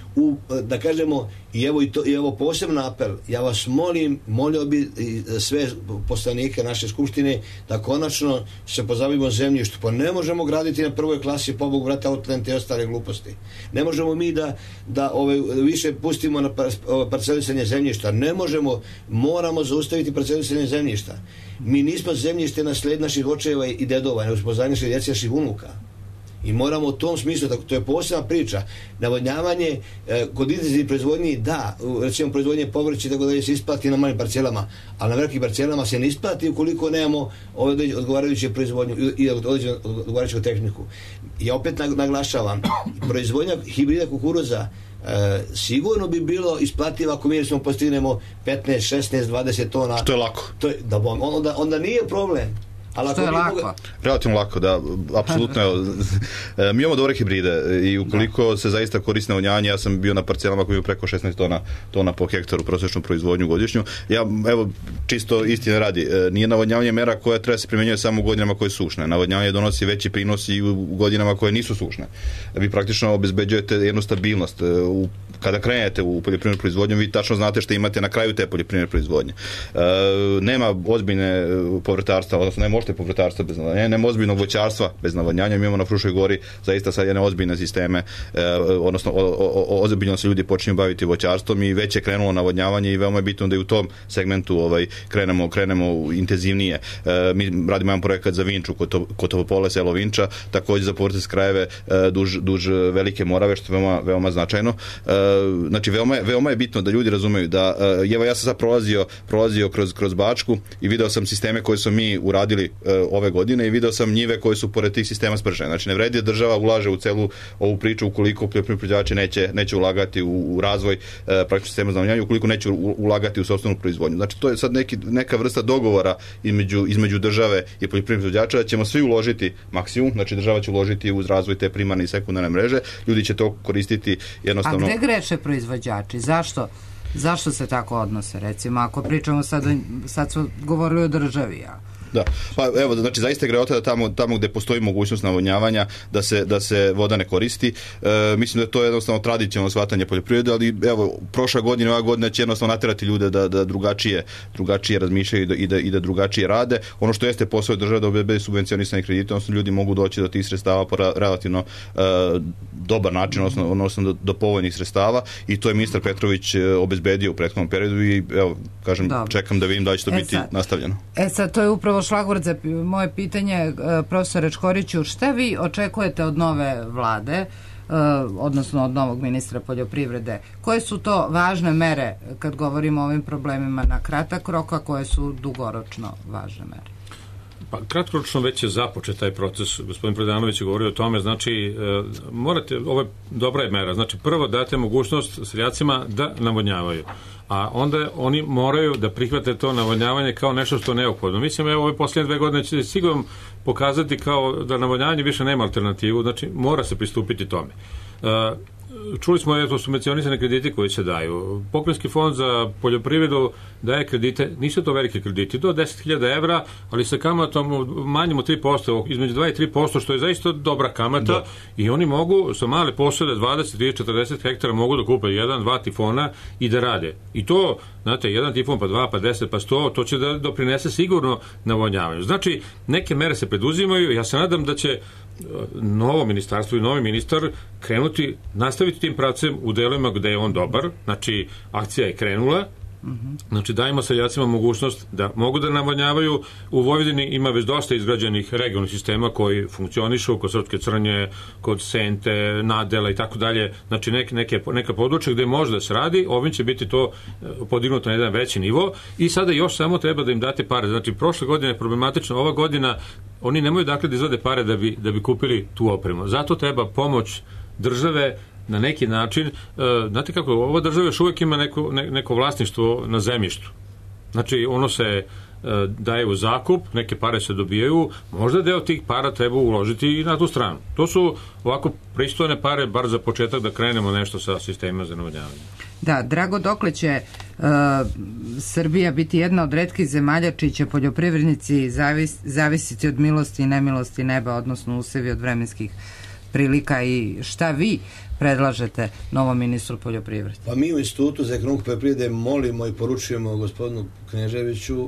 [SPEAKER 10] u, da kažemo, i evo, i to, i evo posebno apel, ja vas molim, molio bi sve poslanike naše skupštine da konačno se pozabavimo zemljištu, pa ne možemo graditi na prvoj klasi pobog vrata Outland i ostale gluposti. Ne možemo mi da, da ove, više pustimo na parcelisanje zemljišta, ne možemo, moramo zaustaviti parcelisanje zemljišta. Mi nismo zemljište na sled naših očeva i dedova, nego smo zajednički djeci naših unuka. I moramo u tom smislu, to je posebna priča. Navodnjavanje e, kod intenzivne proizvodnje, da, recimo proizvodnje povrća tako da se isplati na malim parcelama, ali na velikim parcelama se ne isplati ukoliko nemamo odgovarajuće proizvodnju i odgovarajuću tehniku. Ja opet naglašavam, proizvodnja hibrida kukuruza e, sigurno bi bilo isplativo ako mi smo postignemo petnaest, šesnaest, dvadeset tona.
[SPEAKER 12] Što je lako.
[SPEAKER 10] To je, da, onda, onda nije problem.
[SPEAKER 9] Što je lako? Mogu...
[SPEAKER 12] Relativno lako, da, apsolutno. Mi imamo dobre hibride i ukoliko se zaista koristi navodnjavanje, ja sam bio na parcelama koji imaju preko šesnaest tona, tona po hektaru prosječnu proizvodnju godišnju. Ja, evo, čisto istine radi, nije navodnjavanje mera koja treba se primjenjuje samo u godinama koje su sušne. Navodnjavanje donosi veći prinos i u godinama koje nisu sušne. Vi praktično obezbeđujete jednu stabilnost. U, kada krenete u poljoprivrednu proizvodnju, vi tačno znate što imate na kraju te poljoprivredne proizvodnje. E, nema ozbiljne povrtarstva, odnosno nema možete povrtarstva bez navodnjanja, nema ozbiljnog voćarstva bez navodnjanja. Mi imamo na Fruškoj gori zaista sad jedne ozbiljne sisteme, e, odnosno o, o, ozbiljno se ljudi počinju baviti voćarstvom i već je krenulo navodnjavanje i veoma je bitno da i u tom segmentu ovaj, krenemo, krenemo intenzivnije. E, mi radimo jedan projekat za Vinču, kod Topole, selo Vinča, također za povrtarske krajeve e, duž, duž Velike Morave, što je veoma, veoma značajno. E, znači, veoma je, veoma je bitno da ljudi razumeju da, e, evo ja sam sad prolazio, prolazio kroz, kroz Bačku i video sam sisteme koje smo mi uradili ove godine i video sam njive koje su pored tih sistema spržene. Znači, ne vredi da država ulaže u celu ovu priču ukoliko poljoprivredni proizvođači neće, neće ulagati u, u razvoj e, praktično sistema za navodnjavanje, ukoliko neće ulagati u sopstvenu proizvodnju. Znači, to je sad neki, neka vrsta dogovora između, između države i poljoprivrednih proizvođača, da ćemo svi uložiti maksimum, znači država će uložiti uz razvoj te primarne i sekundarne mreže, ljudi će to koristiti jednostavno.
[SPEAKER 9] A gde greše proizvođači? Zašto? Zašto se tako odnose? Recimo, ako pričamo sad, sad smo govorili o državi, ja.
[SPEAKER 12] Da, pa evo, znači zaista je grehota da tamo, tamo gde postoji mogućnost navodnjavanja da se, da se voda ne koristi. E, mislim da je to jednostavno tradicionalno shvatanje poljoprivrede, ali evo, prošla godina, ova godina će jednostavno naterati ljude da, da drugačije, drugačije razmišljaju i da, i, da, i da drugačije rade. Ono što jeste posao države da obezbedi subvencionisane kredite, odnosno ljudi mogu doći do tih sredstava po relativno e, dobar način, odnosno, odnosno do, do povoljnih sredstava i to je ministar Petrović obezbedio u prethodnom periodu i evo, kažem, Dobre. čekam da vidim da će to e biti sad, nastavljeno.
[SPEAKER 9] E sad, to je upravo šlagvort za moje pitanje, profesore Čkoriću, šta vi očekujete od nove vlade, odnosno od novog ministra poljoprivrede? Koje su to važne mere kad govorimo o ovim problemima na kratak rok, a koje su dugoročno važne mere?
[SPEAKER 11] Pa kratkoročno već je započet taj proces, gospodin Predanović je govorio o tome, znači e, morate, ovo je dobra je mera, znači prvo date mogućnost seljacima da navodnjavaju, a onda oni moraju da prihvate to navodnjavanje kao nešto što je neophodno. Mislim, evo ove posljednje dve godine će sigurno pokazati kao da navodnjavanje više nema alternativu, znači mora se pristupiti tome. E, čuli smo je to subvencionisane kredite koji se daju. Pokrajinski fond za poljoprivredu daje kredite, nisu to velike krediti, do deset hiljada evra, ali sa kamatom manjim od tri posto, između dva i tri posto, što je zaista dobra kamata, da. I oni mogu sa male posede dvadeset, trideset, četrdeset hektara mogu da kupe jedan, dva tifona i da rade. I to, znate, jedan tifon, pa dva, pa deset, pa sto, to će da doprinese sigurno navodnjavanju. Znači, neke mere se preduzimaju, ja se nadam da će novo ministarstvo i novi ministar krenuti, nastaviti tim pravcem u delovima gde je on dobar, znači akcija je krenula, znači dajemo seljacima mogućnost da mogu da navodnjavaju. U Vojvodini ima već dosta izgrađenih regionalnih sistema koji funkcionišu kod Srpske Crnje, kod Sente, Nadela i tako dalje, znači neke, neke, neka područja gde može da se radi, ovim će biti to podignuto na jedan veći nivo i sada još samo treba da im date pare, znači prošle godine je problematično, ova godina oni nemaju dakle da izvade pare da bi, da bi kupili tu opremu, zato treba pomoć države na neki način, e, znate kako, ova država još uvijek ima neko, ne, neko vlasništvo na zemljištu. Znači, ono se e, daje u zakup, neke pare se dobijaju, možda deo tih para treba uložiti i na tu stranu. To su ovako pristojne pare, bar za početak da krenemo nešto sa sistemima za navodnjavanje.
[SPEAKER 9] Da, Drago, dokle će uh, Srbija biti jedna od retkih zemalja čiji će poljoprivrednici zavis, zavisiti od milosti i nemilosti neba, odnosno usevi od vremenskih prilika i šta vi predlažete novom ministru poljoprivrede?
[SPEAKER 10] Pa mi u Institutu za ekonomiju poljoprivrede molimo i poručujemo gospodinu Kneževiću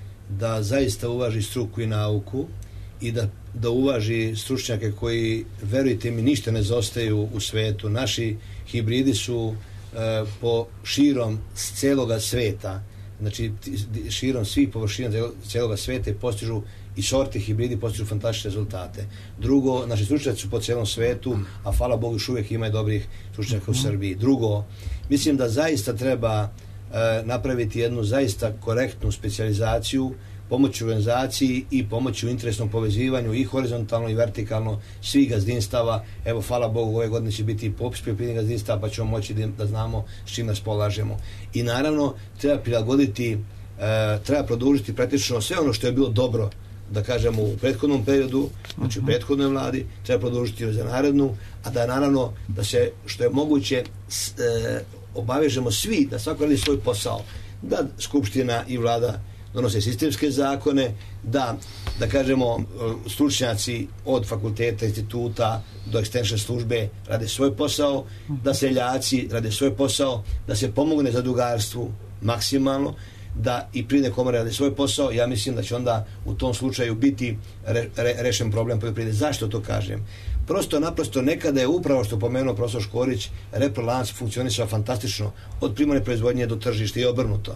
[SPEAKER 10] da zaista uvaži struku i nauku i da, da uvaži stručnjake koji, verujte mi, ništa ne zostaju u svetu. Naši hibridi su e, po širom celoga sveta, znači širom svih površina celoga sveta i postižu i sorte hibridi postižu fantastične rezultate. Drugo, naši stručnjaci su po celom svetu, a hvala Bogu još uvijek ima dobrih stručnjaka u Srbiji. Drugo, mislim da zaista treba e, napraviti jednu zaista korektnu specijalizaciju, pomoći u organizaciji i pomoći u interesnom povezivanju i horizontalno i vertikalno svih gazdinstava. Evo, hvala Bogu, ove godine će biti i popis poljoprivrednih gazdinstava, pa ćemo moći da, da znamo s čim raspolažemo. I naravno, treba prilagoditi, e, treba produžiti praktično sve ono što je bilo dobro, da kažemo, u prethodnom periodu, znači u prethodnoj vladi, treba produžiti za narednu, a da naravno da se što je moguće s, e, obavežemo svi da svako radi svoj posao, da Skupština i vlada donose sistemske zakone, da, da kažemo, stručnjaci od fakulteta, instituta do extension službe rade svoj posao, da seljaci rade svoj posao, da se pomogne zadrugarstvu maksimalno, da i privredne komore rade svoj posao. Ja mislim da će onda u tom slučaju biti re, re, rešen problem poljoprivrede. Zašto to kažem? Prosto, naprosto, nekada je upravo što pomenuo profesor Škorić, reprolanac funkcionisao fantastično od primarne proizvodnje do tržišta i obrnuto.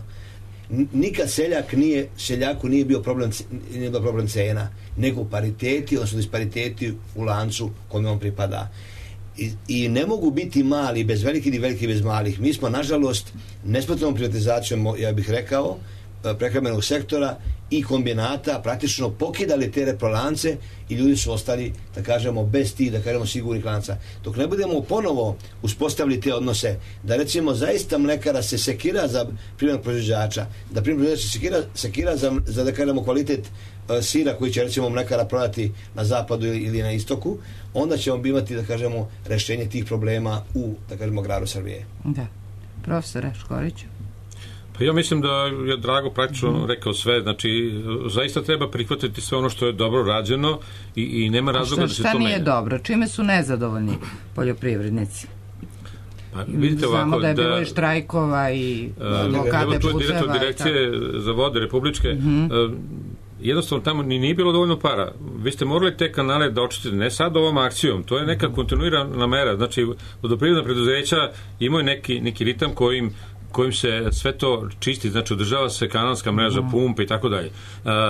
[SPEAKER 10] Nikad seljak nije, seljaku nije bio problem, nije bio problem cena, nego pariteti, odnosno dispariteti u lancu kome on pripada. I, i ne mogu biti mali bez velikih i veliki bez malih. Mi smo, nažalost, nespretnom privatizacijom, ja bih rekao, prehrambenog sektora i kombinata praktično pokidali te reprolance i ljudi su ostali, da kažemo, bez tih, da kažemo, sigurnih lanca. Dok ne budemo ponovo uspostavili te odnose, da recimo zaista mlekara se sekira za privrednog proizvođača, da privrednog proizvođača se sekira, sekira za, za, da kažemo, kvalitet uh, sira koji će, recimo, mlekara prodati na zapadu ili, ili na istoku, onda ćemo imati, da kažemo, rešenje tih problema u, da kažemo, agraru Srbije.
[SPEAKER 9] Da. Profesore Škoriću.
[SPEAKER 11] Pa ja mislim da je Drago praktično rekao sve, znači zaista treba prihvatiti sve ono što je dobro rađeno i, i nema razloga da se to menja.
[SPEAKER 9] Šta nije dobro? Čime su nezadovoljni poljoprivrednici?
[SPEAKER 11] Pa vidite ovako,
[SPEAKER 9] znamo da je da, bilo i štrajkova i blokade
[SPEAKER 11] puteva. Direktor direkcije za vode republičke, uh-huh. jednostavno tamo nije bilo dovoljno para. Vi ste morali te kanale da očistite, ne sad ovom akcijom, to je neka kontinuirana mera. Znači, vodoprivredna preduzeća imaju neki, neki ritam kojim kojim se sve to čisti, znači održava se kanalska mreža, pumpe i tako dalje.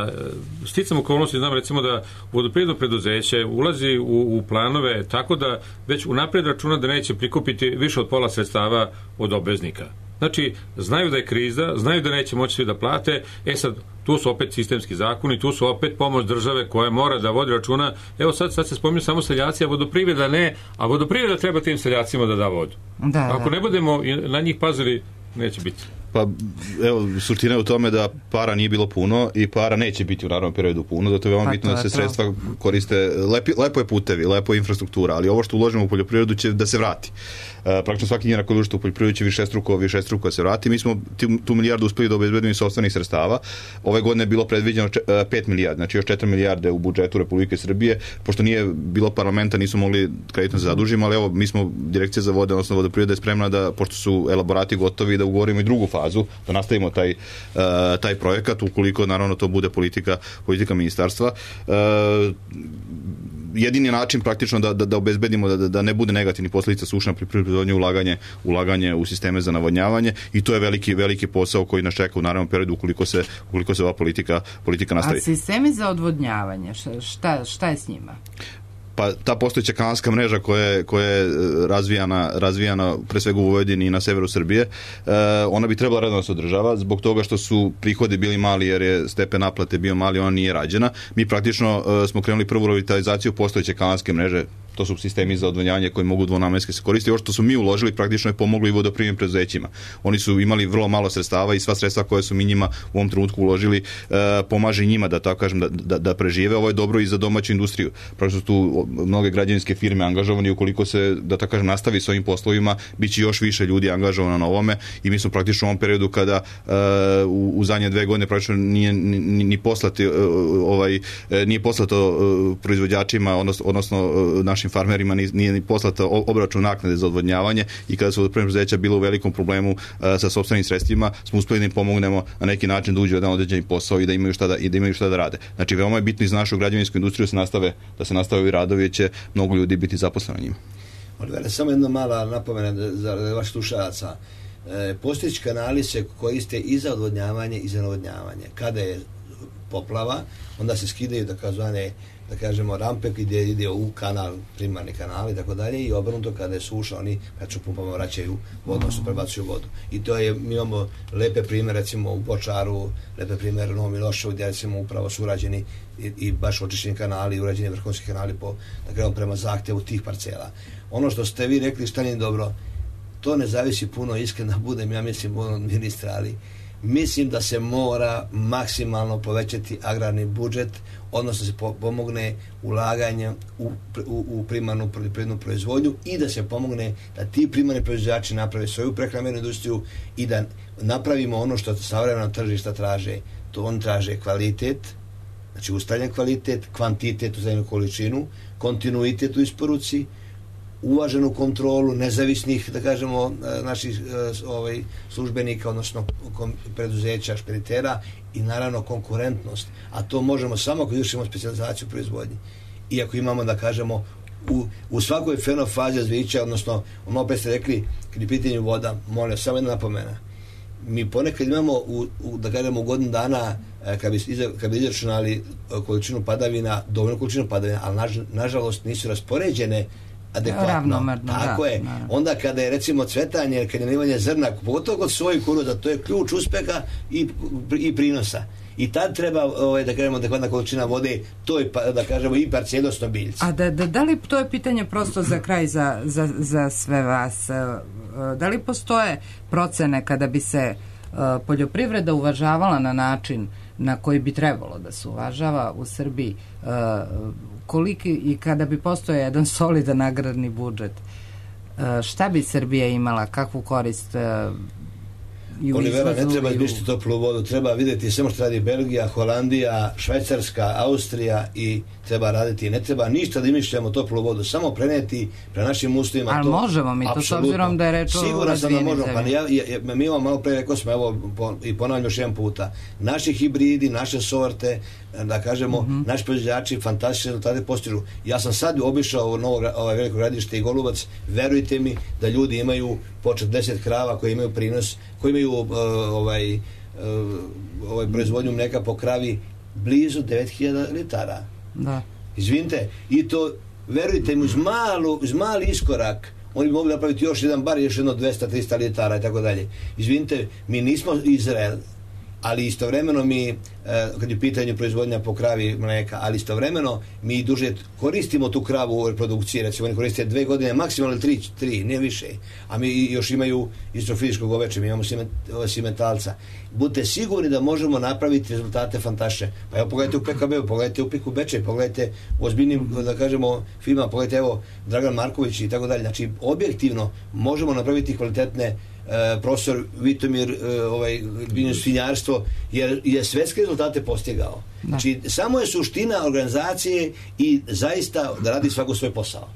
[SPEAKER 11] Sticam okolnosti, znam recimo da vodoprivredno preduzeće ulazi u, u planove tako da već unapred računa da neće prikupiti više od pola sredstava od obveznika. Znači, znaju da je kriza, znaju da neće moći svi da plate, e sad, tu su opet sistemski zakoni, tu su opet pomoć države koja mora da vodi računa. Evo sad, sad se spominju samo seljaci, a vodoprivreda ne, a vodoprivreda treba tim seljacima da da vodu.
[SPEAKER 9] Da,
[SPEAKER 11] ako
[SPEAKER 9] da.
[SPEAKER 11] ne budemo na njih pazili, neće biti.
[SPEAKER 12] Pa, evo, suština je u tome da para nije bilo puno i para neće biti u naravnom periodu puno, zato je veoma pa bitno da se sredstva koriste. Lepi, lepo je putevi, lepo je infrastruktura, ali ovo što uložimo u poljoprivredu će da se vrati. Uh, praktično svaki dinar koji uložite u poljoprivredu će višestruko, višestruko se vrati. Mi smo tu, tu milijardu uspeli da obezbedimo iz sopstvenih sredstava. Ove godine je bilo predviđeno pet milijardi, znači još četiri milijarde u budžetu Republike Srbije, pošto nije bilo parlamenta, nisu mogli kreditno se zadužimo, ali evo, mi smo, Direkcija za vode, odnosno vodoprivreda je spremna da, pošto su elaborati gotovi, da ugovorimo i drugu fazu, da nastavimo taj, uh, taj projekat, ukoliko naravno to bude politika, politika ministarstva. Uh, jedini način praktično da, da, da obezbedimo da, da ne bude negativni posljedica suša na poljoprivrednoj ulaganje, ulaganje u sisteme za navodnjavanje i to je veliki, veliki posao koji nas čeka u narednom periodu ukoliko se, ukoliko se ova politika, politika nastavi.
[SPEAKER 9] A sistemi za odvodnjavanje, šta, šta je s njima?
[SPEAKER 12] Pa ta postojeća kanalska mreža koja je, koja je razvijana, razvijana pre svega u Vojvodini i na severu Srbije, eh, ona bi trebala redno da se održava zbog toga što su prihodi bili mali jer je stepen naplate bio mali, ona nije rađena. Mi praktično eh, smo krenuli prvu revitalizaciju postojeće kanalske mreže, to su sistemi za odvodnjavanje koji mogu dvonamenski se koristiti. Ovo što su mi uložili praktično je pomoglo i vodoprivrednim preduzećima. Oni su imali vrlo malo sredstava i sva sredstva koje su mi njima u ovom trenutku uložili eh, pomaže njima da tako kažem da, da, da prežive. Ovo je dobro i za domaću industriju. Praktično tu mnoge građevinske firme angažovani, ukoliko se, da tako kažem, nastavi s ovim poslovima, bit će još više ljudi angažovano na ovome i mi smo praktično u ovom periodu kada uh, u, u zadnje dve godine praktično nije ni, ni poslati uh, ovaj, nije poslato uh, proizvođačima, odnosno, odnosno uh, našim našim farmerima nije ni poslata obračun naknade za odvodnjavanje i kada su vodoprivredna preduzeća bila u velikom problemu sa sopstvenim sredstvima, smo uspeli da im pomognemo na neki način da uđu u jedan određeni posao i da imaju šta da, i da imaju šta da rade. Znači, veoma je bitno i za našu građevinsku industriju da se nastave, da se nastave i radovi, će mnogo ljudi biti zaposleno njima.
[SPEAKER 10] Olivera, samo jedna mala napomena za vaših slušalaca. E, postojeći kanali se koriste i za odvodnjavanje i za navodnjavanje. Kada je poplava, onda se skidaju takozvane, da kažemo, rampe gdje ide u kanal, primarni kanal i tako dalje, i obrnuto kada je suša, oni znači pumpama vraćaju vodu, odnosno prebacuju vodu. I to je, mi imamo lepe primere, recimo u Bočaru, lepe primere u Novom Miloševu, gdje recimo upravo su urađeni i, i baš očišćeni kanali i urađeni vrhunski kanali po, da kažemo, prema zahtjevu tih parcela. Ono što ste vi rekli šta nije dobro, to ne zavisi puno, iskreno budem, ja mislim, od ministra, ali mislim da se mora maksimalno povećati agrarni budžet, odnosno se pomogne ulaganje u, u, u primarnu poljoprivrednu proizvodnju i da se pomogne da ti primarni proizvođači naprave svoju prehrambenu industriju i da napravimo ono što savremena tržišta traže. To on traže kvalitet, znači ustaljen kvalitet, kvantitet, uzajemnu količinu, kontinuitet u isporuci, uvaženu kontrolu nezavisnih, da kažemo, naših ovaj, službenika, odnosno preduzeća, špeditera i naravno konkurentnost. A to možemo samo ako izvršimo specijalizaciju proizvodnje. Iako imamo, da kažemo, u, u svakoj fenofazi razvića, odnosno, ono opet ste rekli, kad je pitanju voda, molim, samo jedna napomena. Mi ponekad imamo, u, u, da kažemo, u godinu dana, kad bi, kad bi izračunali količinu padavina, dovoljnu količinu padavina, ali naž, nažalost nisu raspoređene adekvatno. Tako da, je. Naravno. Onda kada je recimo cvetanje, kad je nalivanje zrna, pogotovo kod svojih kuruza, to je ključ uspeha i, i prinosa. I tad treba, ovaj, da kažemo, adekvatna količina vode, to je, da kažemo, i parcelosno biljci.
[SPEAKER 9] A da, da, da li, to je pitanje prosto za kraj za, za, za sve vas, da li postoje procene kada bi se uh, poljoprivreda uvažavala na način na koji bi trebalo da se uvažava u Srbiji, uh, koliki, i kada bi postojao jedan solidan agrarni budžet, šta bi Srbija imala, kakvu korist i u
[SPEAKER 10] Olivera,
[SPEAKER 9] izvozu?
[SPEAKER 10] Ne treba izmišljati toplu vodu, treba vidjeti samo što radi Belgija, Holandija, Švajcarska, Austrija, i treba raditi, ne treba ništa da izmišljamo toplu vodu, samo preneti pre našim uslovima.
[SPEAKER 9] Ali
[SPEAKER 10] to,
[SPEAKER 9] možemo mi to, s obzirom da je reč o
[SPEAKER 10] Siguran sam da možemo, pa ja, ja, mi imamo malo pre, rekao smo, evo, po, i ponavljam još jedan puta, naši hibridi, naše sorte, da kažemo, mm-hmm. naši proizvođači fantastične rezultate postižu. Ja sam sad obišao u Novo, ovaj veliko gradište i Golubac, verujte mi da ljudi imaju po četrdeset krava koji imaju prinos, koji imaju uh, ovaj, uh, ovaj proizvodnju mlijeka po kravi blizu devet hiljada litara.
[SPEAKER 9] Da.
[SPEAKER 10] Izvinite, i to, verujte mi, uz, malu, uz mali iskorak oni bi mogli napraviti još jedan bar, još jedno dvesta do trista litara i tako dalje. Izvinite, mi nismo Izrael, ali istovremeno mi, eh, kad je pitanje proizvodnja po kravi mlijeka, ali istovremeno mi duže koristimo tu kravu u reprodukciji, recimo oni koriste dve godine, maksimalno tri, tri, ne više, a mi još imaju istrofizičkog oveče, mi imamo simentalca. Budite sigurni da možemo napraviti rezultate fantastične. Pa evo, pogledajte u P K B, pogledajte u Piku Bečej, pogledajte u ozbiljnim, da kažemo, filmama, pogledajte evo Dragan Marković i tako dalje. Znači, objektivno možemo napraviti kvalitetne Uh, profesor Vitomir, uh, ovaj, svinjarstvo, jer je svetske rezultate postigao. Da. Znači, samo je suština organizacije i zaista da radi svako svoj posao.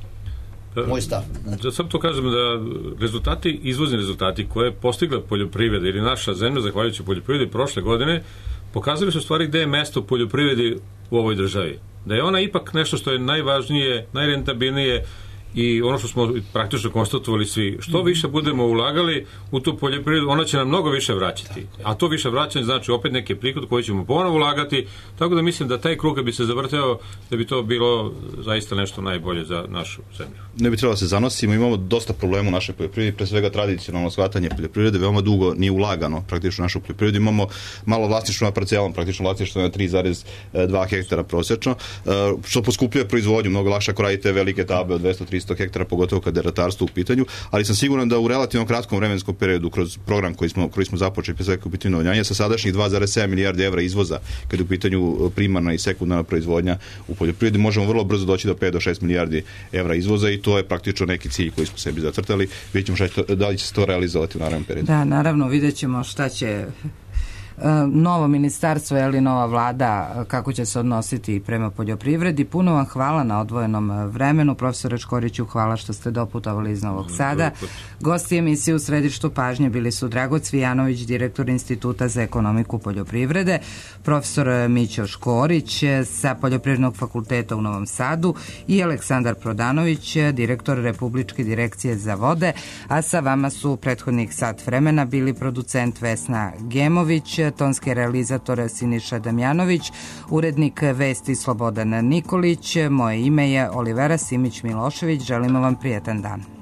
[SPEAKER 10] Moj stav.
[SPEAKER 11] Da sam to kažem da rezultati, izvozni rezultati koje je postigla poljoprivreda ili naša zemlja, zahvaljujući poljoprivredi prošle godine, pokazali su stvari gde je mesto poljoprivredi u ovoj državi. Da je ona ipak nešto što je najvažnije, najrentabilnije, i ono što smo praktično konstatovali svi, što više budemo ulagali u tu poljoprivredu, ona će nam mnogo više vraćati. A to više vraćanje znači opet neki prihod koji ćemo ponovo ulagati, tako da mislim da taj krug bi se zavrteo, da bi to bilo zaista nešto najbolje za našu zemlju.
[SPEAKER 12] Ne bi trebalo se zanosimo, imamo dosta problema u našoj poljoprivredi, pre svega tradicionalno shvatanje poljoprivrede, veoma dugo nije ulagano praktično u našu poljoprivredu, imamo malo vlasništvo na parcelama, praktično vlasništvo na tri zarez dva hektara prosečno, što poskupljuje proizvodnju, mnogo lakše ako radite velike table od dvesta do trista hektara, pogotovo kada je ratarstvo u pitanju, ali sam siguran da u relativno kratkom vremenskom periodu kroz program koji smo, koji smo započeli pre svega u pitanju navodnjavanja sa sadašnjih dva zarez sedam milijardi evra izvoza kada je u pitanju primarna i sekundarna proizvodnja u poljoprivredi, možemo vrlo brzo doći do pet do šest milijardi evra izvoza i to je praktično neki cilj koji smo sebi zacrtali. Vidjet ćemo šta će to, da li će se to realizovati u narednom periodu.
[SPEAKER 9] Da, naravno, vidjet ćemo šta će novo ministarstvo ili nova vlada kako će se odnositi prema poljoprivredi. Puno vam hvala na odvojenom vremenu. Profesore Škoriću, hvala što ste doputovali iz Novog Sada. Gosti emisije u središtu pažnje bili su Drago Cvijanović, direktor Instituta za ekonomiku poljoprivrede, profesor Mićo Škorić sa Poljoprivrednog fakulteta u Novom Sadu i Aleksandar Prodanović, direktor Republičke direkcije za vode, a sa vama su prethodnih sat vremena bili producent Vesna Gemović, tonski realizator Siniša Damjanović, urednik vesti Slobodan Nikolić. Moje ime je Olivera Simić Milošević. Želimo vam prijetan dan.